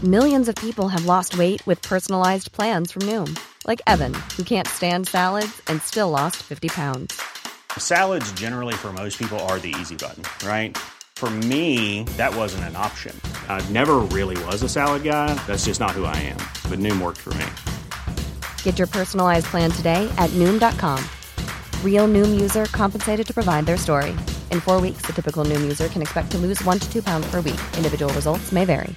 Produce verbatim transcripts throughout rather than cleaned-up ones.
Millions of people have lost weight with personalized plans from Noom. Like Evan, who can't stand salads and still lost fifty pounds. Salads generally for most people are the easy button, right? For me, that wasn't an option. I never really was a salad guy. That's just not who I am. But Noom worked for me. Get your personalized plan today at Noom dot com. Real Noom user compensated to provide their story. In four weeks, the typical Noom user can expect to lose one to two pounds per week. Individual results may vary.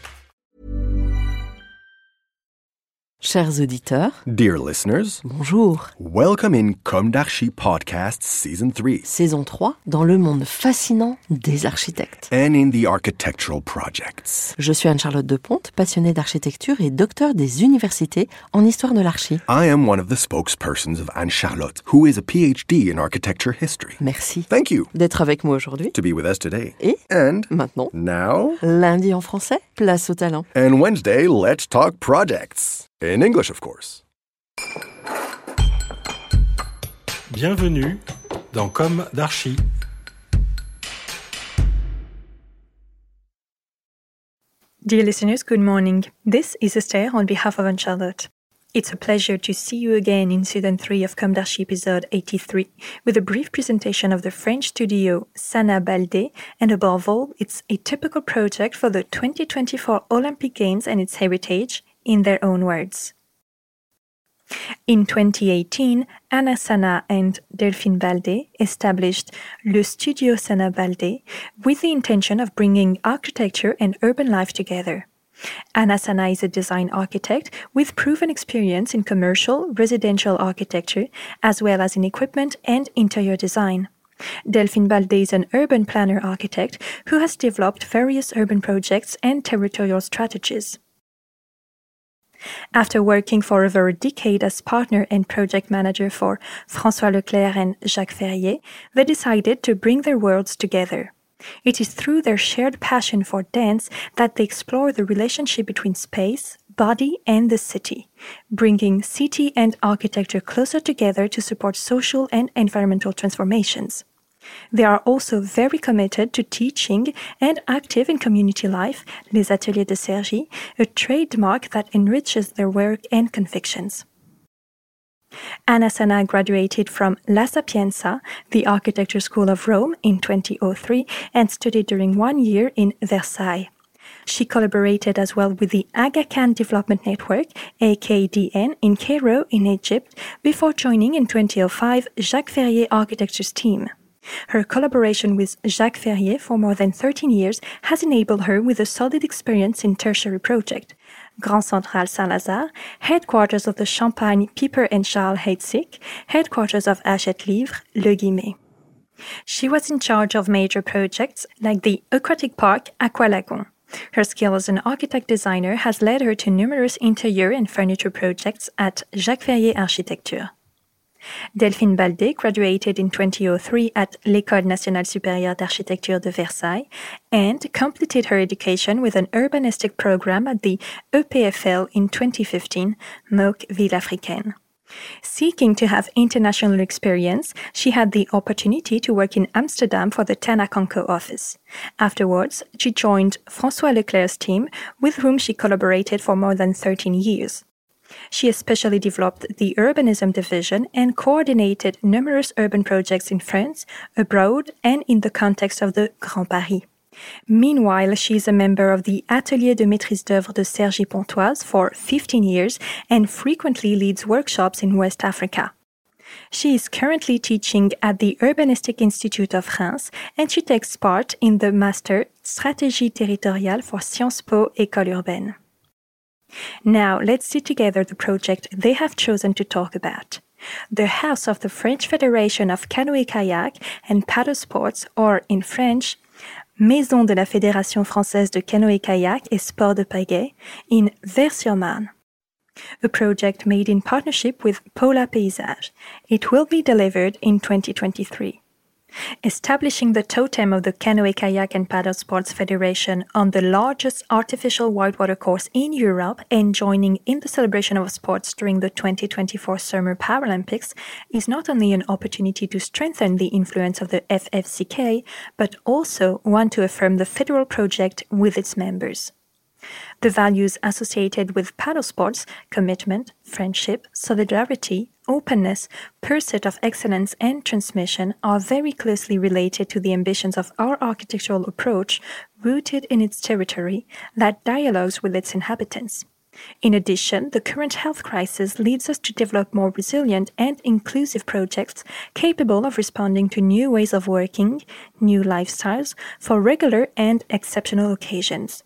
Chers auditeurs, dear listeners, bonjour. Welcome in Comme d'Archi Podcast Season three. Saison trois, dans le monde fascinant des architectes. And in the architectural projects. Je suis Anne-Charlotte Deponte, passionnée d'architecture et docteur des universités en histoire de l'archi. I am one of the spokespersons of Anne-Charlotte, who is a P H D in architecture history. Merci. Thank you. D'être avec moi aujourd'hui. To be with us today. Et And maintenant, now, lundi en français, place au talent. And Wednesday, let's talk projects. In English, of course. Bienvenue dans Comme d'Archi. Dear listeners, good morning. This is Esther on behalf of Anne-Charlotte. It's a pleasure to see you again in Season three of Comme d'Archi episode eighty-three with a brief presentation of the French studio Sana Baldé, and above all, it's a typical project for the twenty twenty-four Olympic Games and its heritage, in their own words. In twenty eighteen, Anna Sana and Delphine Baldé established Le Studio Sana Baldé with the intention of bringing architecture and urban life together. Anna Sana is a design architect with proven experience in commercial, residential architecture, as well as in equipment and interior design. Delphine Baldé is an urban planner architect who has developed various urban projects and territorial strategies. After working for over a decade as partner and project manager for François Leclerc and Jacques Ferrier, they decided to bring their worlds together. It is through their shared passion for dance that they explore the relationship between space, body, and the city, bringing city and architecture closer together to support social and environmental transformations. They are also very committed to teaching and active in community life, Les Ateliers de Cergy, a trademark that enriches their work and convictions. Anna Sana graduated from La Sapienza, the architecture school of Rome, in two thousand three and studied during one year in Versailles. She collaborated as well with the Aga Khan Development Network, A K D N, in Cairo, in Egypt, before joining in two thousand five Jacques Ferrier Architecture's team. Her collaboration with Jacques Ferrier for more than thirteen years has enabled her with a solid experience in tertiary projects. Grand Central Saint-Lazare, headquarters of the Champagne Piper and Charles Heidsieck, headquarters of Hachette Livre, Le Guimet. She was in charge of major projects like the aquatic park Aqualagon. Her skill as an architect designer has led her to numerous interior and furniture projects at Jacques Ferrier Architecture. Delphine Baldé graduated in two thousand three at l'École nationale supérieure d'architecture de Versailles and completed her education with an urbanistic program at the E P F L in twenty fifteen, M O C Ville Africaine. Seeking to have international experience, she had the opportunity to work in Amsterdam for the Tana Conco office. Afterwards, she joined François Leclerc's team, with whom she collaborated for more than thirteen years. She especially developed the urbanism division and coordinated numerous urban projects in France, abroad, and in the context of the Grand Paris. Meanwhile, she is a member of the Atelier de Maîtrise d'œuvre de Cergy-Pontoise for fifteen years and frequently leads workshops in West Africa. She is currently teaching at the Urbanistic Institute of Reims, and she takes part in the Master Stratégie Territoriale for Sciences Po École Urbaine. Now, let's see together the project they have chosen to talk about. The House of the French Federation of Canoë-Kayak and Paddle Sports, or in French, Maison de la Fédération Française de Canoë-Kayak et Sport de Pagaie, in Vers-sur-Marne. A project made in partnership with Paula Paysage. It will be delivered in twenty twenty-three. Establishing the totem of the Canoë Kayak and Paddle Sports Federation on the largest artificial whitewater course in Europe and joining in the celebration of sports during the twenty twenty-four Summer Paralympics is not only an opportunity to strengthen the influence of the F F C K, but also one to affirm the federal project with its members. The values associated with paddle sports, commitment, friendship, solidarity, openness, pursuit of excellence, and transmission are very closely related to the ambitions of our architectural approach, rooted in its territory, that dialogues with its inhabitants. In addition, the current health crisis leads us to develop more resilient and inclusive projects capable of responding to new ways of working, new lifestyles, for regular and exceptional occasions.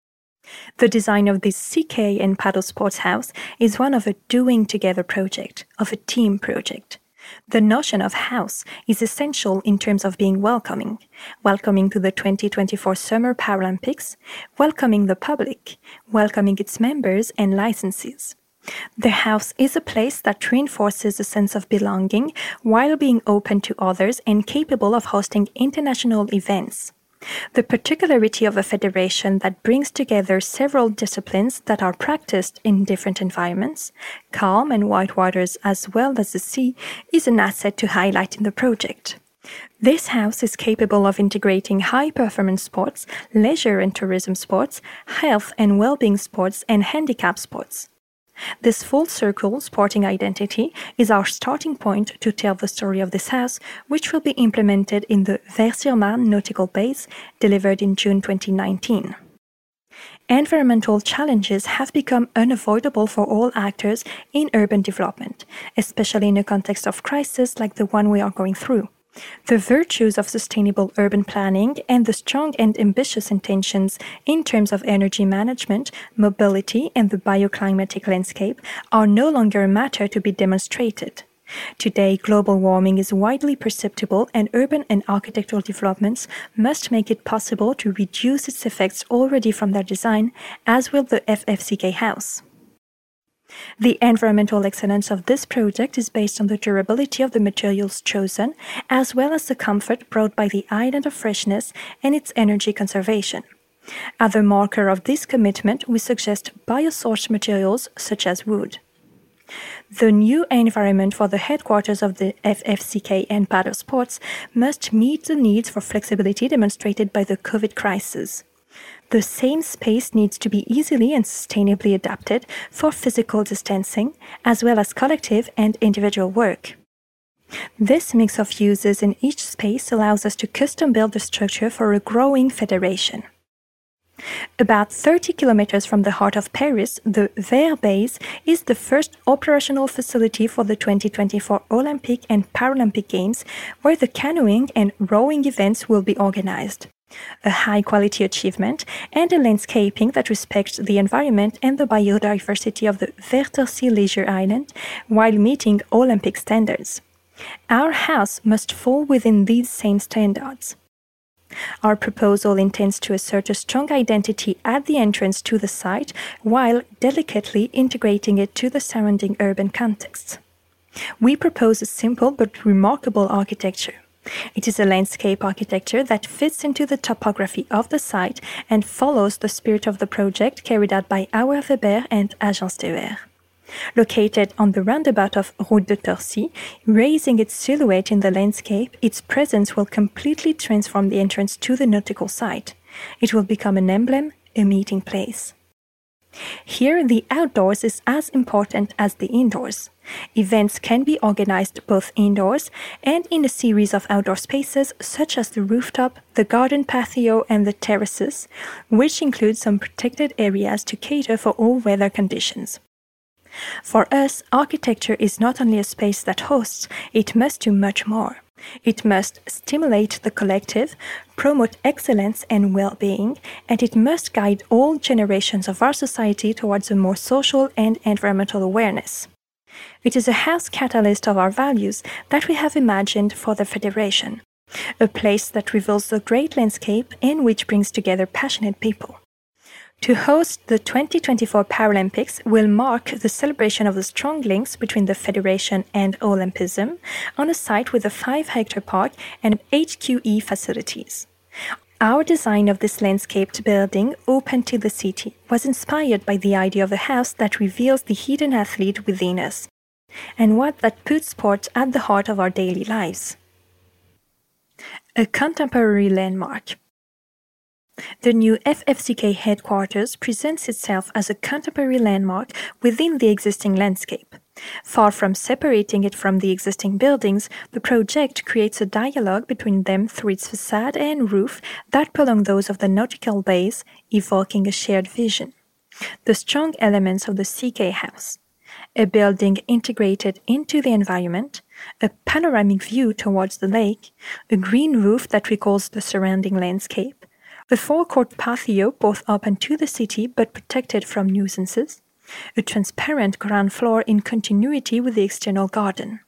The design of this C K and Paddle Sports House is one of a doing together project, of a team project. The notion of house is essential in terms of being welcoming, welcoming to the twenty twenty-four Summer Paralympics, welcoming the public, welcoming its members and licensees. The house is a place that reinforces a sense of belonging while being open to others and capable of hosting international events. The particularity of a federation that brings together several disciplines that are practiced in different environments, calm and white waters as well as the sea, is an asset to highlight in the project. This house is capable of integrating high-performance sports, leisure and tourism sports, health and well-being sports, and handicap sports. This full-circle sporting identity is our starting point to tell the story of this house, which will be implemented in the Vers-sur-Marne nautical base, delivered in June twenty nineteen. Environmental challenges have become unavoidable for all actors in urban development, especially in a context of crisis like the one we are going through. The virtues of sustainable urban planning and the strong and ambitious intentions in terms of energy management, mobility, and the bioclimatic landscape are no longer a matter to be demonstrated. Today, global warming is widely perceptible, and urban and architectural developments must make it possible to reduce its effects already from their design, as will the F F C K house. The environmental excellence of this project is based on the durability of the materials chosen, as well as the comfort brought by the island of freshness and its energy conservation. As a marker of this commitment, we suggest biosourced materials such as wood. The new environment for the headquarters of the F F C K and Paddle Sports must meet the needs for flexibility demonstrated by the COVID crisis. The same space needs to be easily and sustainably adapted for physical distancing, as well as collective and individual work. This mix of uses in each space allows us to custom build the structure for a growing federation. About thirty kilometers from the heart of Paris, the Vers base is the first operational facility for the twenty twenty-four Olympic and Paralympic Games, where the canoeing and rowing events will be organized. A high-quality achievement and a landscaping that respects the environment and the biodiversity of the Wörthersee leisure island while meeting Olympic standards. Our house must fall within these same standards. Our proposal intends to assert a strong identity at the entrance to the site while delicately integrating it to the surrounding urban context. We propose a simple but remarkable architecture. It is a landscape architecture that fits into the topography of the site and follows the spirit of the project carried out by Auer Weber and Agence de Verre. Located on the roundabout of Route de Torcy, raising its silhouette in the landscape, its presence will completely transform the entrance to the nautical site. It will become an emblem, a meeting place. Here, the outdoors is as important as the indoors. Events can be organized both indoors and in a series of outdoor spaces such as the rooftop, the garden patio, and the terraces, which include some protected areas to cater for all weather conditions. For us, architecture is not only a space that hosts, it must do much more. It must stimulate the collective, promote excellence and well-being, and it must guide all generations of our society towards a more social and environmental awareness. It is a house catalyst of our values that we have imagined for the Federation, a place that reveals the great landscape and which brings together passionate people. To host the twenty twenty-four Paralympics will mark the celebration of the strong links between the Federation and Olympism on a site with a five-hectare park and H Q E facilities. Our design of this landscaped building, open to the city, was inspired by the idea of a house that reveals the hidden athlete within us, and one that puts sport at the heart of our daily lives. A contemporary landmark. The new F F C K headquarters presents itself as a contemporary landmark within the existing landscape. Far from separating it from the existing buildings, the project creates a dialogue between them through its facade and roof that prolong those of the nautical bays, evoking a shared vision. The strong elements of the C K House: a building integrated into the environment, a panoramic view towards the lake, a green roof that recalls the surrounding landscape, a forecourt patio both open to the city but protected from nuisances, a transparent ground floor in continuity with the external garden.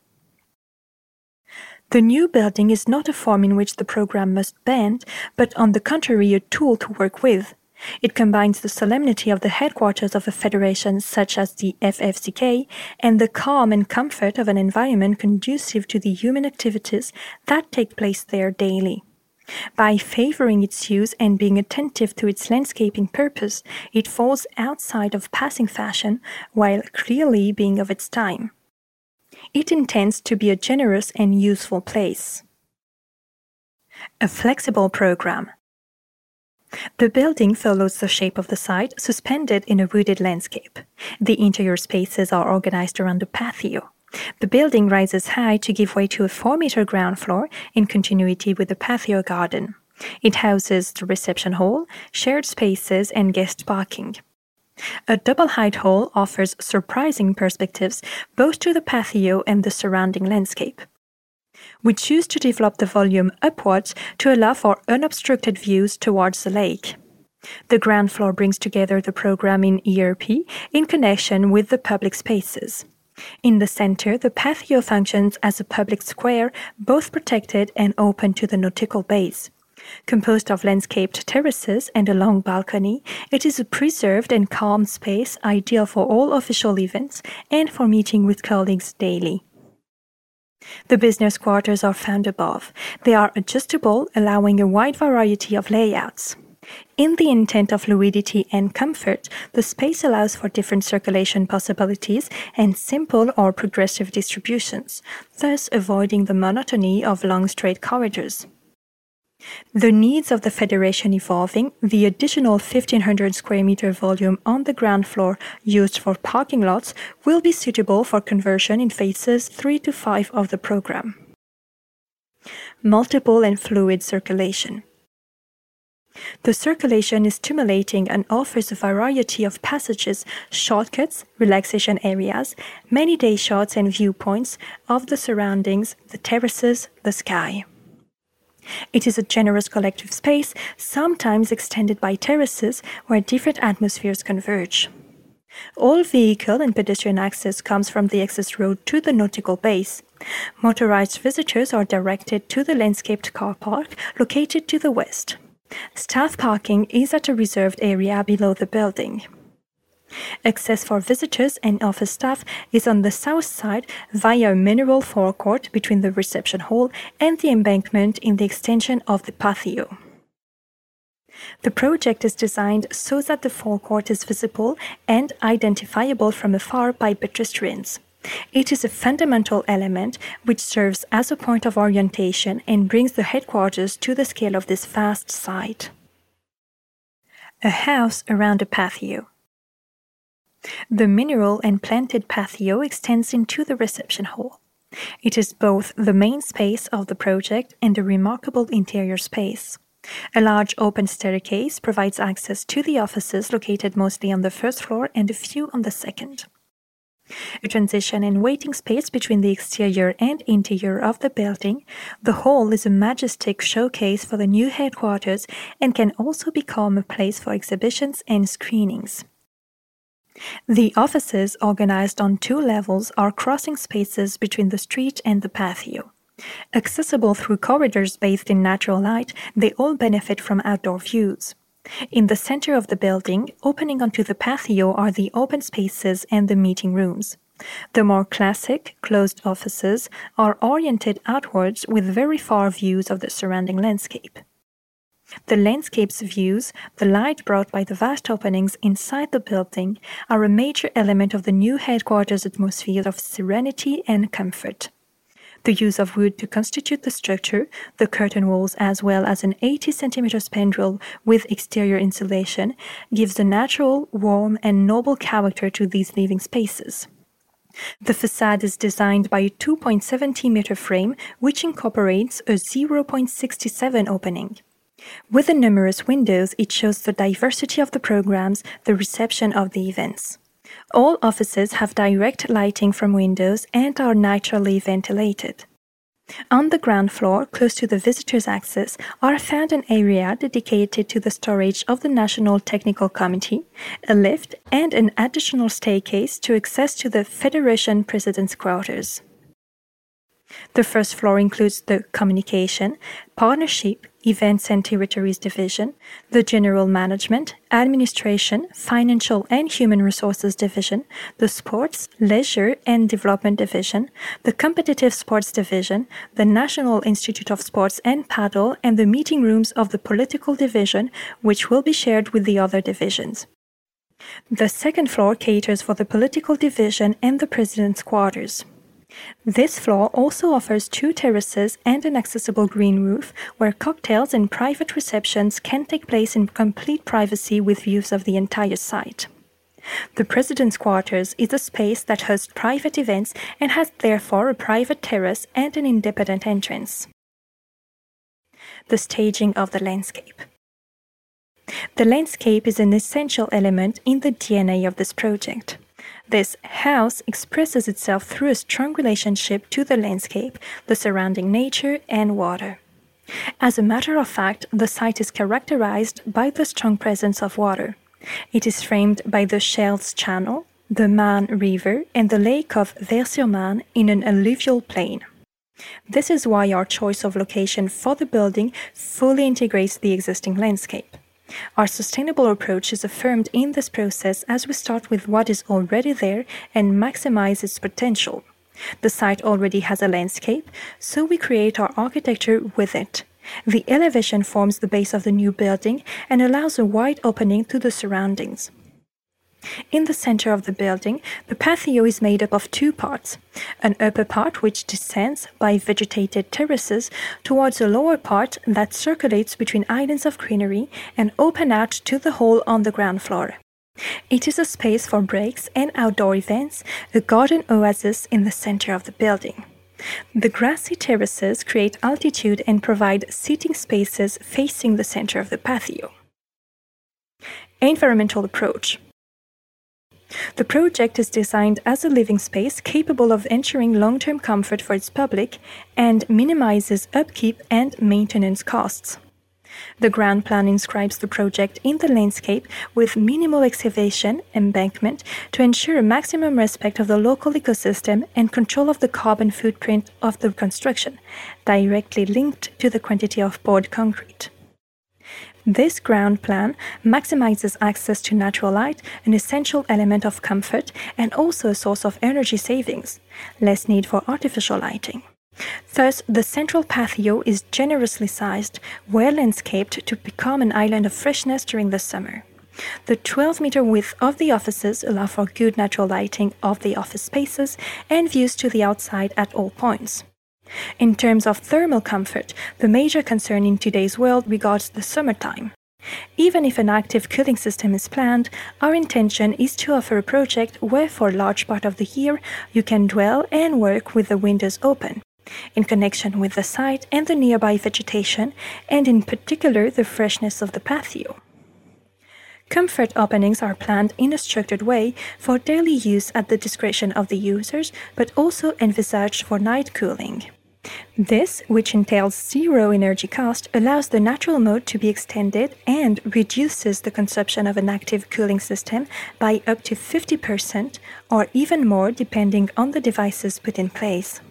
The new building is not a form in which the program must bend, but on the contrary a tool to work with. It combines the solemnity of the headquarters of a federation such as the F F C K and the calm and comfort of an environment conducive to the human activities that take place there daily. By favoring its use and being attentive to its landscaping purpose, it falls outside of passing fashion while clearly being of its time. It intends to be a generous and useful place. A flexible program. The building follows the shape of the site, suspended in a wooded landscape. The interior spaces are organized around the patio. The building rises high to give way to a four-meter ground floor in continuity with the patio garden. It houses the reception hall, shared spaces, and guest parking. A double-height hall offers surprising perspectives both to the patio and the surrounding landscape. We choose to develop the volume upwards to allow for unobstructed views towards the lake. The ground floor brings together the program in E R P in connection with the public spaces. In the center, the patio functions as a public square, both protected and open to the nautical bays. Composed of landscaped terraces and a long balcony, it is a preserved and calm space ideal for all official events and for meeting with colleagues daily. The business quarters are found above. They are adjustable, allowing a wide variety of layouts. In the intent of fluidity and comfort, the space allows for different circulation possibilities and simple or progressive distributions, thus avoiding the monotony of long straight corridors. The needs of the Federation evolving, the additional fifteen hundred square meter volume on the ground floor used for parking lots will be suitable for conversion in phases three to five of the program. Multiple and fluid circulation. The circulation is stimulating and offers a variety of passages, shortcuts, relaxation areas, many day shots and viewpoints of the surroundings, the terraces, the sky. It is a generous collective space, sometimes extended by terraces where different atmospheres converge. All vehicle and pedestrian access comes from the access road to the nautical base. Motorized visitors are directed to the landscaped car park located to the west. Staff parking is at a reserved area below the building. Access for visitors and office staff is on the south side via a mineral forecourt between the reception hall and the embankment in the extension of the patio. The project is designed so that the forecourt is visible and identifiable from afar by pedestrians. It is a fundamental element which serves as a point of orientation and brings the headquarters to the scale of this vast site. A house around a patio. The mineral and planted patio extends into the reception hall. It is both the main space of the project and a remarkable interior space. A large open staircase provides access to the offices located mostly on the first floor and a few on the second. A transition and waiting space between the exterior and interior of the building, the hall is a majestic showcase for the new headquarters and can also become a place for exhibitions and screenings. The offices, organized on two levels, are crossing spaces between the street and the patio. Accessible through corridors bathed in natural light, they all benefit from outdoor views. In the center of the building, opening onto the patio, are the open spaces and the meeting rooms. The more classic, closed offices are oriented outwards with very far views of the surrounding landscape. The landscape's views, the light brought by the vast openings inside the building, are a major element of the new headquarters' atmosphere of serenity and comfort. The use of wood to constitute the structure, the curtain walls as well as an eighty centimeter spandrel with exterior insulation, gives a natural, warm and noble character to these living spaces. The facade is designed by a two point seven zero meter frame which incorporates a zero point six seven opening. With the numerous windows, it shows the diversity of the programs, the reception of the events. All offices have direct lighting from windows and are naturally ventilated. On the ground floor, close to the visitors' access, are found an area dedicated to the storage of the National Technical Committee, a lift, and an additional staircase to access to the Federation President's quarters. The first floor includes the Communication, Partnership, Events and Territories Division, the General Management, Administration, Financial and Human Resources Division, the Sports, Leisure and Development Division, the Competitive Sports Division, the National Institute of Sports and Paddle, and the meeting rooms of the Political Division, which will be shared with the other divisions. The second floor caters for the Political Division and the President's quarters. This floor also offers two terraces and an accessible green roof where cocktails and private receptions can take place in complete privacy with views of the entire site. The President's quarters is a space that hosts private events and has therefore a private terrace and an independent entrance. The staging of the landscape. The landscape is an essential element in the D N A of this project. This house expresses itself through a strong relationship to the landscape, the surrounding nature, and water. As a matter of fact, the site is characterized by the strong presence of water. It is framed by the Scheldt Channel, the Marne River, and the lake of Vers-sur-Marne in an alluvial plain. This is why our choice of location for the building fully integrates the existing landscape. Our sustainable approach is affirmed in this process as we start with what is already there and maximize its potential. The site already has a landscape, so we create our architecture with it. The elevation forms the base of the new building and allows a wide opening to the surroundings. In the center of the building, the patio is made up of two parts, an upper part which descends by vegetated terraces towards a lower part that circulates between islands of greenery and open out to the hall on the ground floor. It is a space for breaks and outdoor events, a garden oasis in the center of the building. The grassy terraces create altitude and provide seating spaces facing the center of the patio. Environmental approach. The project is designed as a living space capable of ensuring long-term comfort for its public and minimizes upkeep and maintenance costs. The ground plan inscribes the project in the landscape with minimal excavation, embankment, to ensure a maximum respect of the local ecosystem and control of the carbon footprint of the construction, directly linked to the quantity of poured concrete. This ground plan maximizes access to natural light, an essential element of comfort and also a source of energy savings, less need for artificial lighting. Thus, the central patio is generously sized, well landscaped to become an island of freshness during the summer. The twelve meter width of the offices allow for good natural lighting of the office spaces and views to the outside at all points. In terms of thermal comfort, the major concern in today's world regards the summertime. Even if an active cooling system is planned, our intention is to offer a project where for a large part of the year you can dwell and work with the windows open, in connection with the site and the nearby vegetation, and in particular the freshness of the patio. Comfort openings are planned in a structured way for daily use at the discretion of the users, but also envisaged for night cooling. This, which entails zero energy cost, allows the natural mode to be extended and reduces the consumption of an active cooling system by up to fifty percent or even more depending on the devices put in place.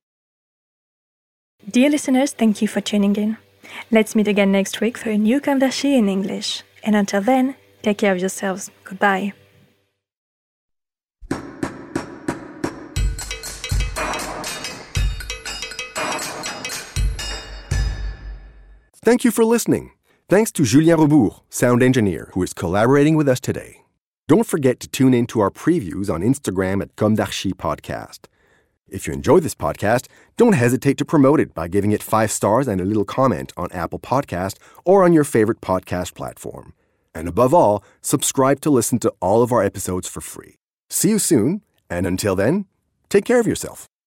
Dear listeners, thank you for tuning in. Let's meet again next week for a new Comme d'Archi in English. And until then, take care of yourselves. Goodbye. Thank you for listening. Thanks to Julien Rebourg, sound engineer, who is collaborating with us today. Don't forget to tune in to our previews on Instagram at Comme d'Archi Podcast. If you enjoy this podcast, don't hesitate to promote it by giving it five stars and a little comment on Apple Podcast or on your favorite podcast platform. And above all, subscribe to listen to all of our episodes for free. See you soon, and until then, take care of yourself.